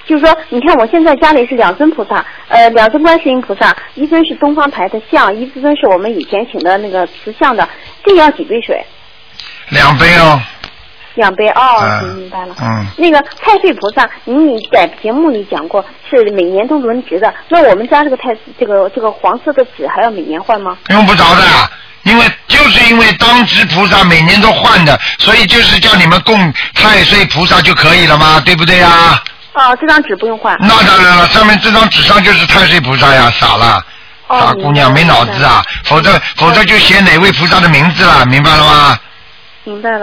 就是说，你看我现在家里是2尊菩萨，2尊观世音菩萨，一尊是东方台的像，一尊是我们以前请的那个瓷像的，这个要几杯水 ？2杯哦。 2杯哦，明白了。那个太岁菩萨，你在节目里讲过是每年都轮值的，那我们家这个黄色的纸还要每年换吗？ 用不着的，因为当值菩萨每年都换的，所以就是叫你们供太岁菩萨就可以了嘛，对不对呀？ 这张纸不用换。 那当然了，上面这张纸上就是太岁菩萨呀，傻了。傻姑娘没脑子啊，否则就写哪位菩萨的名字了，明白了吗？ 明白了。